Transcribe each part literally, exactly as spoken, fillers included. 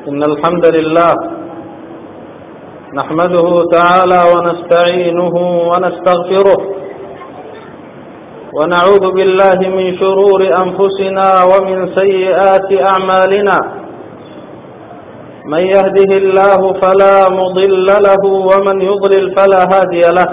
إن الحمد لله نحمده تعالى ونستعينه ونستغفره ونعوذ بالله من شرور أنفسنا ومن سيئات أعمالنا. من يهده الله فلا مضل له ومن يضلل فلا هادي له،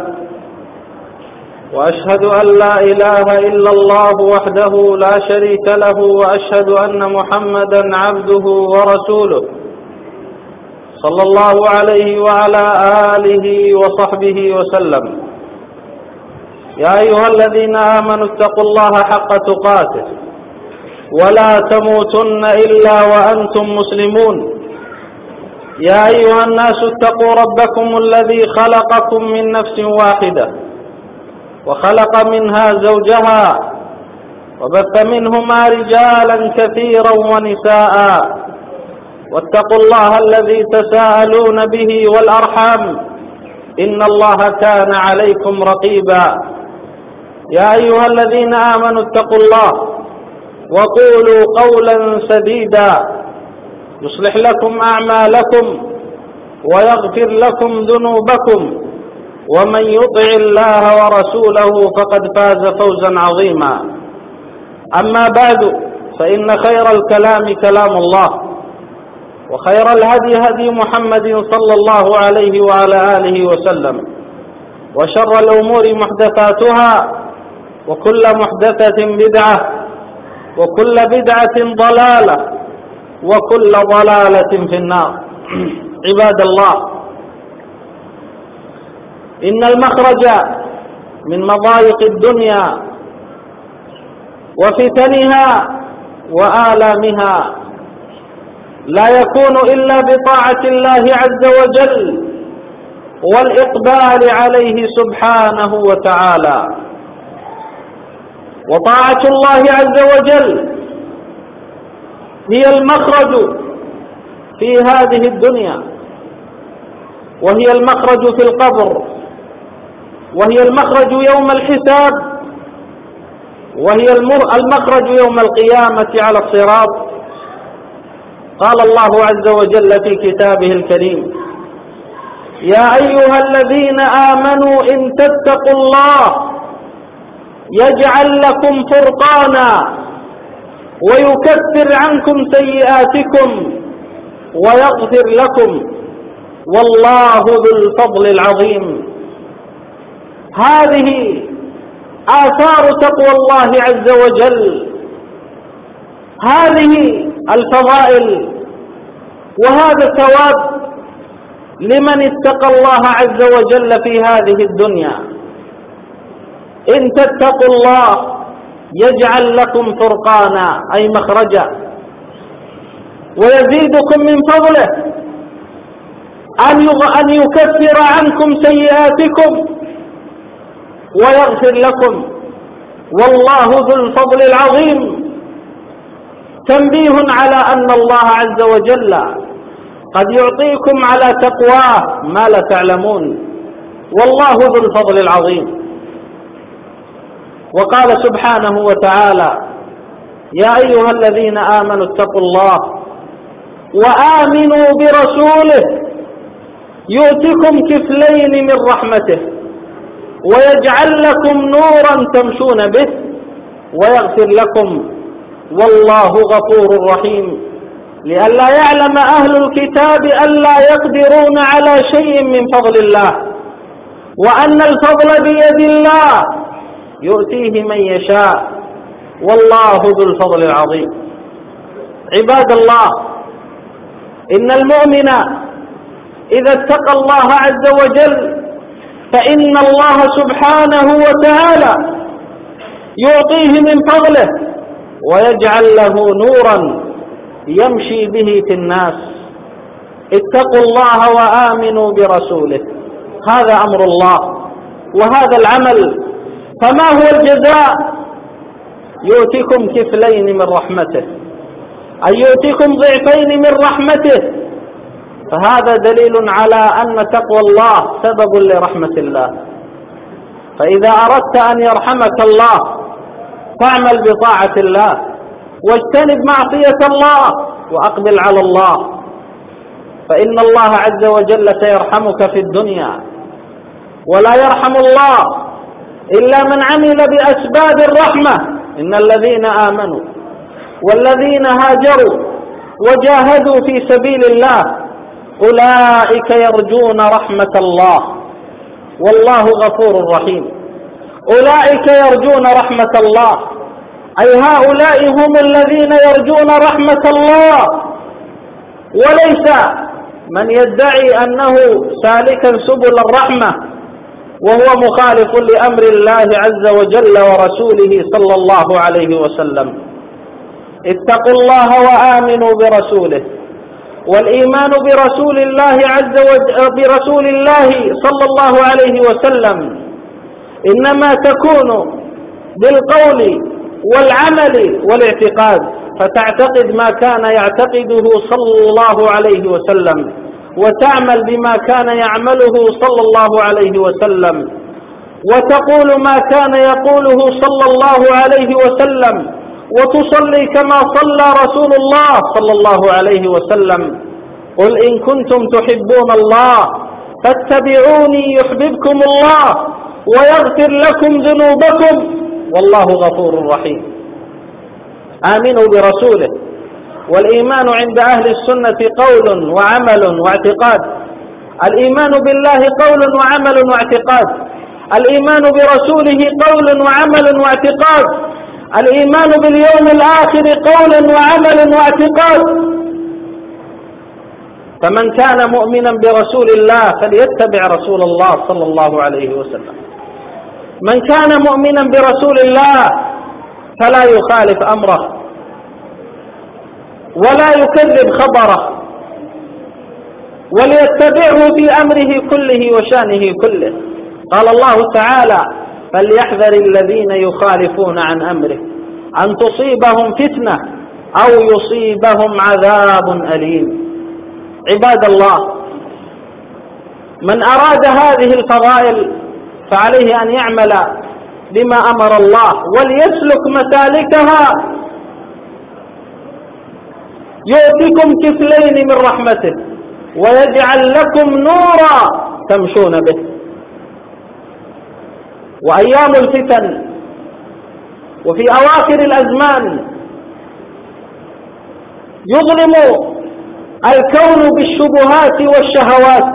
وأشهد أن لا إله إلا الله وحده لا شريك له، وأشهد أن محمدا عبده ورسوله صلى الله عليه وعلى آله وصحبه وسلم. يا أيها الذين آمنوا اتقوا الله حق تقاته ولا تموتن إلا وأنتم مسلمون. يا أيها الناس اتقوا ربكم الذي خلقكم من نفس واحدة وخلق منها زوجها وبث منهما رجالا كثيرا ونساء، واتقوا الله الذي تساءلون به والأرحام إن الله كان عليكم رقيبا. يا أيها الذين آمنوا اتقوا الله وقولوا قولا سديدا يصلح لكم أعمالكم ويغفر لكم ذنوبكم، ومن يطع الله ورسوله فقد فاز فوزا عظيما. أما بعد، فإن خير الكلام كلام الله، وخير الهدي هدي محمد صلى الله عليه وعلى آله وسلم، وشر الأمور محدثاتها، وكل محدثة بدعة، وكل بدعة ضلالة، وكل ضلالة في النار. عباد الله، إن المخرج من مضايق الدنيا وفتنها وآلامها لا يكون إلا بطاعة الله عز وجل والإقبال عليه سبحانه وتعالى. وطاعة الله عز وجل هي المخرج في هذه الدنيا، وهي المخرج في القبر، وهي المخرج يوم الحساب، وهي المخرج يوم القيامة على الصراط. قال الله عز وجل في كتابه الكريم: يا أيها الذين آمنوا إن تتقوا الله يجعل لكم فرقانا ويكفر عنكم سيئاتكم ويغفر لكم والله ذو الفضل العظيم. هذه آثار تقوى الله عز وجل، هذه الفضائل، وهذا الثواب لمن اتقى الله عز وجل في هذه الدنيا. إن تتقوا الله يجعل لكم فرقانا أي مخرجا، ويزيدكم من فضله أن يكفر عنكم سيئاتكم ويغفر لكم والله ذو الفضل العظيم. تنبيه على أن الله عز وجل قد يعطيكم على تقواه ما لا تعلمون، والله ذو الفضل العظيم. وقال سبحانه وتعالى: يا أيها الذين آمنوا اتقوا الله وآمنوا برسوله يؤتكم كفلين من رحمته ويجعل لكم نورا تمشون به ويغفر لكم والله غفور رحيم. لئلا يعلم أهل الكتاب ألا يقدرون على شيء من فضل الله، وأن الفضل بيد الله يؤتيه من يشاء والله ذو الفضل العظيم. عباد الله، إن المؤمن إذا اتقى الله عز وجل فإن الله سبحانه وتعالى يعطيه من فضله ويجعل له نورا يمشي به في الناس. اتقوا الله وآمنوا برسوله، هذا أمر الله وهذا العمل. فما هو الجزاء؟ يؤتكم كفلين من رحمته، أي يؤتكم ضعفين من رحمته. فهذا دليل على أن تقوى الله سبب لرحمة الله. فإذا أردت أن يرحمك الله فاعمل بطاعة الله واجتنب معصية الله وأقبل على الله. فإن الله عز وجل سيرحمك في الدنيا، ولا يرحم الله إلا من عمل بأسباب الرحمة. إن الذين آمنوا والذين هاجروا وجاهدوا في سبيل الله أولئك يرجون رحمة الله والله غفور رحيم. أولئك يرجون رحمة الله، أي هؤلاء هم الذين يرجون رحمة الله، وليس من يدعي أنه سالكا سبل الرحمة وهو مخالف لأمر الله عز وجل ورسوله صلى الله عليه وسلم. اتقوا الله وآمنوا برسوله. والإيمان برسول الله عز وجل برسول الله صلى الله عليه وسلم إنما تكون بالقول والعمل والاعتقاد، فتعتقد ما كان يعتقده صلى الله عليه وسلم، وتعمل بما كان يعمله صلى الله عليه وسلم، وتقول ما كان يقوله صلى الله عليه وسلم، وتصلي كما صلى رسول الله صلى الله عليه وسلم. قل إن كنتم تحبون الله فاتبعوني يحببكم الله ويغفر لكم ذنوبكم والله غفور رحيم. آمنوا برسوله. والإيمان عند أهل السنة قول وعمل واعتقاد. الإيمان بالله قول وعمل واعتقاد. الإيمان برسوله قول وعمل واعتقاد. الإيمان باليوم الآخر قول وعمل واعتقاد. فمن كان مؤمنا برسول الله فليتبع رسول الله صلى الله عليه وسلم. من كان مؤمنا برسول الله فلا يخالف أمره ولا يكذب خبره، وليتبعه في أمره كله وشانه كله. قال الله تعالى: فليحذر الذين يخالفون عن أمره أن تصيبهم فتنة أو يصيبهم عذاب أليم. عباد الله، من أراد هذه الفضائل فعليه أن يعمل بما أمر الله وليسلك مسالكها، يؤتكم كفلين من رحمته ويجعل لكم نورا تمشون به. وأيام الفتن وفي أواخر الأزمان يظلم الكون بالشبهات والشهوات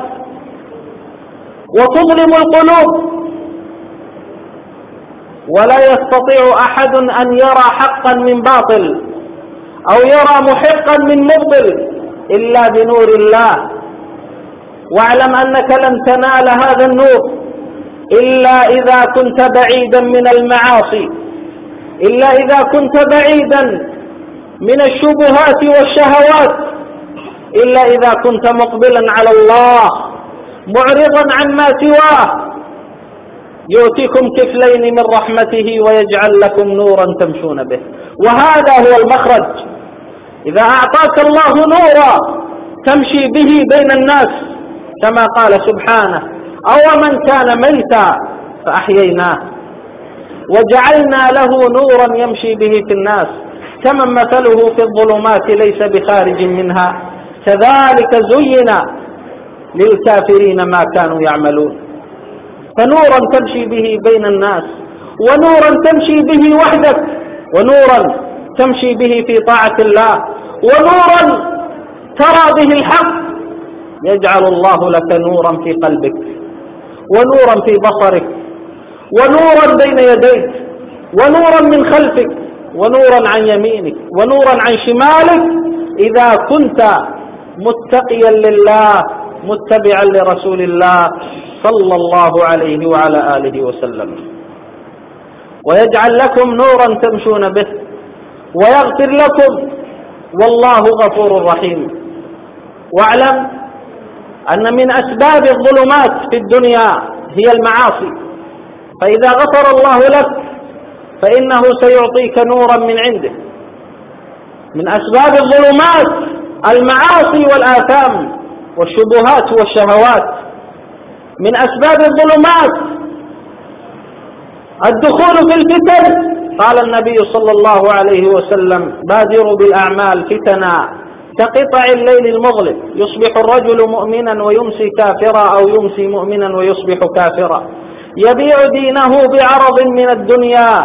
وتظلم القلوب، ولا يستطيع أحد أن يرى حقا من باطل أو يرى محقا من مبطل إلا بنور الله. واعلم أنك لن تنال هذا النور إلا إذا كنت بعيدا من المعاصي، إلا إذا كنت بعيدا من الشبهات والشهوات، إلا إذا كنت مقبلا على الله معرضا عما سواه. يؤتيكم كفلين من رحمته ويجعل لكم نورا تمشون به. وهذا هو المخرج. إذا أعطاك الله نورا تمشي به بين الناس كما قال سبحانه: أو من كان ميتا فأحييناه وجعلنا له نورا يمشي به في الناس كمن مثله في الظلمات ليس بخارج منها كذلك زين للكافرين ما كانوا يعملون. فنورا تمشي به بين الناس، ونورا تمشي به وحدك، ونورا تمشي به في طاعة الله، ونورا ترى به الحق يجعل الله لك نورا في قلبك، ونورا في بصرك، ونورا بين يديك، ونورا من خلفك، ونورا عن يمينك، ونورا عن شمالك، إذا كنت متقيا لله متبعا لرسول الله صلى الله عليه وعلى آله وسلم. ويجعل لكم نورا تمشون به ويغفر لكم والله غفور رحيم. واعلم أن من أسباب الظلمات في الدنيا هي المعاصي، فإذا غفر الله لك فإنه سيعطيك نورا من عنده. من أسباب الظلمات المعاصي والآثام والشبهات والشهوات. من أسباب الظلمات الدخول في الفتن. قال النبي صلى الله عليه وسلم: بادروا بالأعمال فتنا كقطع الليل المظلم، يصبح الرجل مؤمنا ويمسي كافرا، أو يمسي مؤمنا ويصبح كافرا، يبيع دينه بعرض من الدنيا.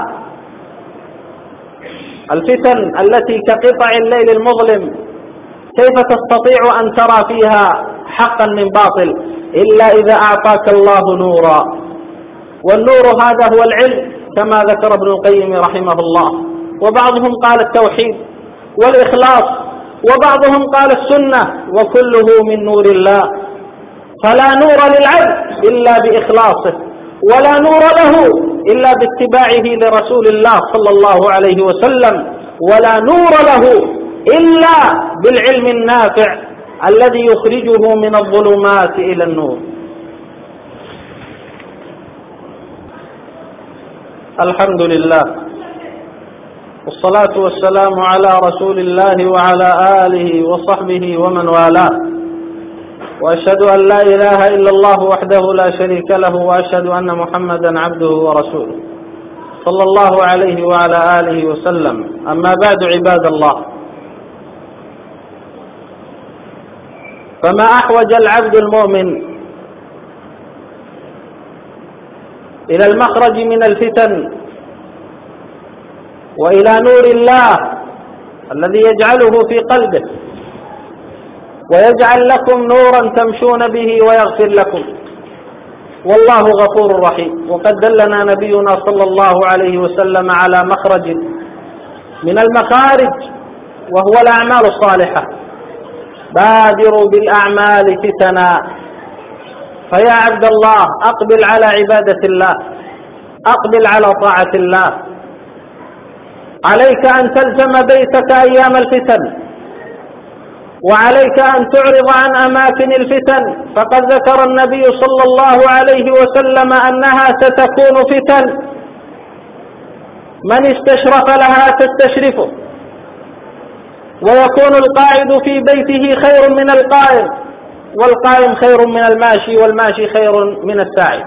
الفتن التي كقطع الليل المظلم كيف تستطيع أن ترى فيها حقا من باطل إلا إذا أعطاك الله نورا، والنور هذا هو العلم كما ذكر ابن القيم رحمه الله. وبعضهم قال التوحيد والإخلاص، وبعضهم قال السنة، وكله من نور الله. فلا نور للعبد إلا بإخلاصه، ولا نور له إلا باتباعه لرسول الله صلى الله عليه وسلم، ولا نور له إلا بالعلم النافع الذي يخرجه من الظلمات إلى النور. الحمد لله، والصلاة والسلام على رسول الله وعلى آله وصحبه ومن والاه، وأشهد أن لا إله إلا الله وحده لا شريك له، وأشهد أن محمدا عبده ورسوله صلى الله عليه وعلى آله وسلم. أما بعد، عباد الله، فما أحوج العبد المؤمن إلى المخرج من الفتن وإلى نور الله الذي يجعله في قلبه ويجعل لكم نورا تمشون به ويغفر لكم، والله غفور رحيم. وقد دلنا نبينا صلى الله عليه وسلم على مخرج من المخارج، وهو الأعمال الصالحة. بادروا بالأعمال فتنا، فيا عبد الله أقبل على عبادة الله، أقبل على طاعة الله. عليك أن تلزم بيتك أيام الفتن، وعليك أن تعرض عن أماكن الفتن، فقد ذكر النبي صلى الله عليه وسلم أنها ستكون فتن، من استشرف لها تستشرفه، ويكون القاعد في بيته خير من القائم، والقائم خير من الماشي، والماشي خير من الساعي.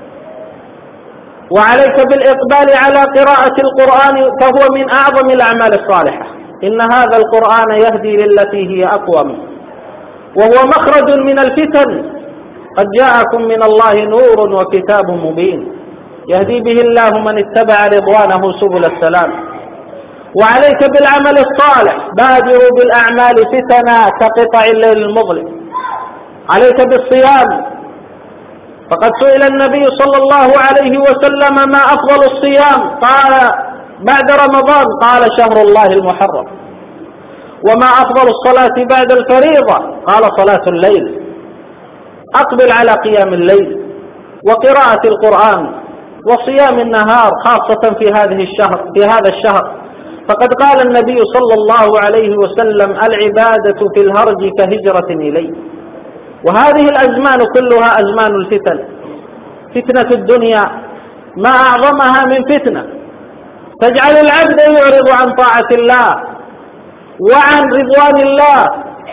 وعليك بالإقبال على قراءة القرآن، فهو من أعظم الأعمال الصالحة. إن هذا القرآن يهدي للتي هي أقوم، وهو مخرج من الفتن. قد جاءكم من الله نور وكتاب مبين يهدي به الله من اتبع رضوانه سبل السلام. وعليك بالعمل الصالح، بادروا بالأعمال فتنا كقطع الليل المظلم. عليك بالصيام، فقد سئل النبي صلى الله عليه وسلم ما أفضل الصيام؟ قال بعد رمضان، قال شهر الله المحرم. وما أفضل الصلاة بعد الفريضة؟ قال صلاة الليل. أقبل على قيام الليل وقراءة القرآن وصيام النهار، خاصة في هذه الشهر في هذا الشهر، فقد قال النبي صلى الله عليه وسلم العبادة في الهرج كهجرة إليه. وهذه الأزمان كلها أزمان الفتن. فتنة الدنيا ما أعظمها من فتنة تجعل العبد يعرض عن طاعة الله وعن رضوان الله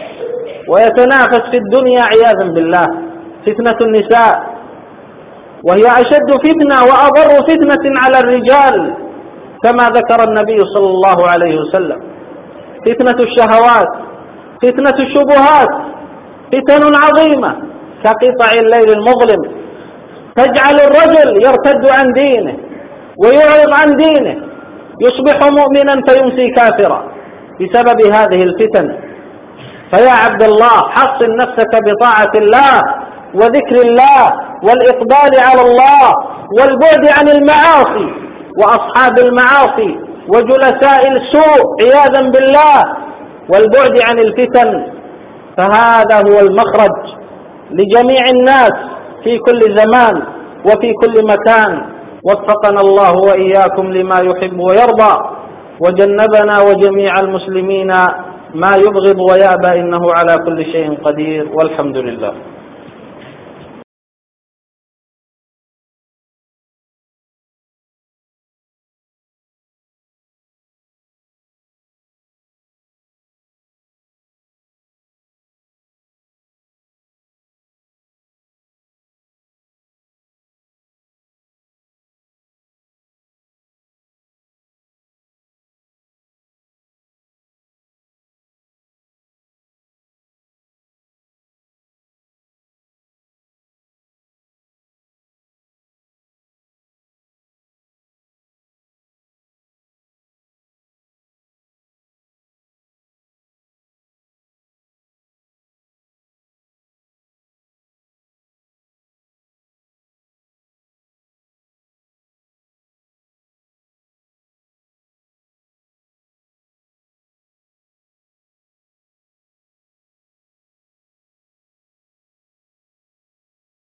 ويتنافس في الدنيا عياذا بالله. فتنة النساء، وهي أشد فتنة وأضر فتنة على الرجال كما ذكر النبي صلى الله عليه وسلم. فتنة الشهوات، فتنة الشبهات، فتن عظيمة كقطع الليل المظلم تجعل الرجل يرتد عن دينه ويعرض عن دينه، يصبح مؤمنا فيمسي كافرا بسبب هذه الفتن. فيا عبد الله، حصن نفسك بطاعة الله وذكر الله والإقبال على الله والبعد عن المعاصي وأصحاب المعاصي وجلساء السوء عياذا بالله، والبعد عن الفتن. فهذا هو المخرج لجميع الناس في كل زمان وفي كل مكان. وفقنا الله وإياكم لما يحب ويرضى، وجنبنا وجميع المسلمين ما يبغض ويأبى، إنه على كل شيء قدير، والحمد لله.